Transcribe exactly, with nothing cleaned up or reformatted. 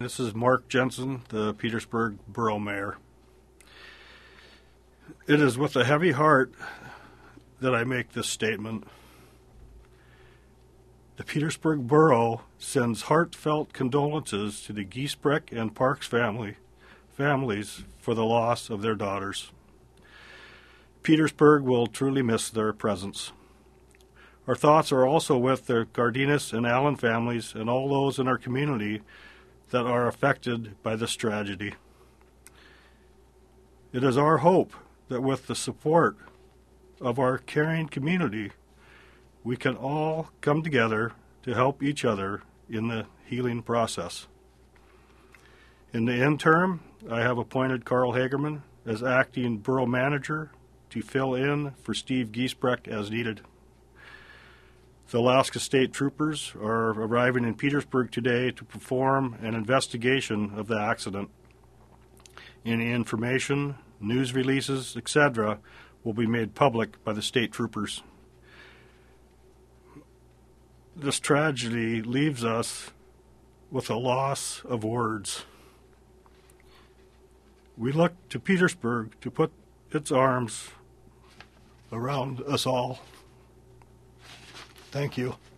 This is Mark Jensen, the Petersburg Borough Mayor. It is with a heavy heart that I make this statement. The Petersburg Borough sends heartfelt condolences to the Giesbrecht and Parks family, families for the loss of their daughters. Petersburg will truly miss their presence. Our thoughts are also with the Gardinas and Allen families and all those in our community that are affected by this tragedy. It is our hope that with the support of our caring community, we can all come together to help each other in the healing process. In the interim, I have appointed Carl Hagerman as acting borough manager to fill in for Steve Giesbrecht as needed. The Alaska State Troopers are arriving in Petersburg today to perform an investigation of the accident. Any information, news releases, et cetera will be made public by the state troopers. This tragedy leaves us with a loss of words. We look to Petersburg to put its arms around us all. Thank you.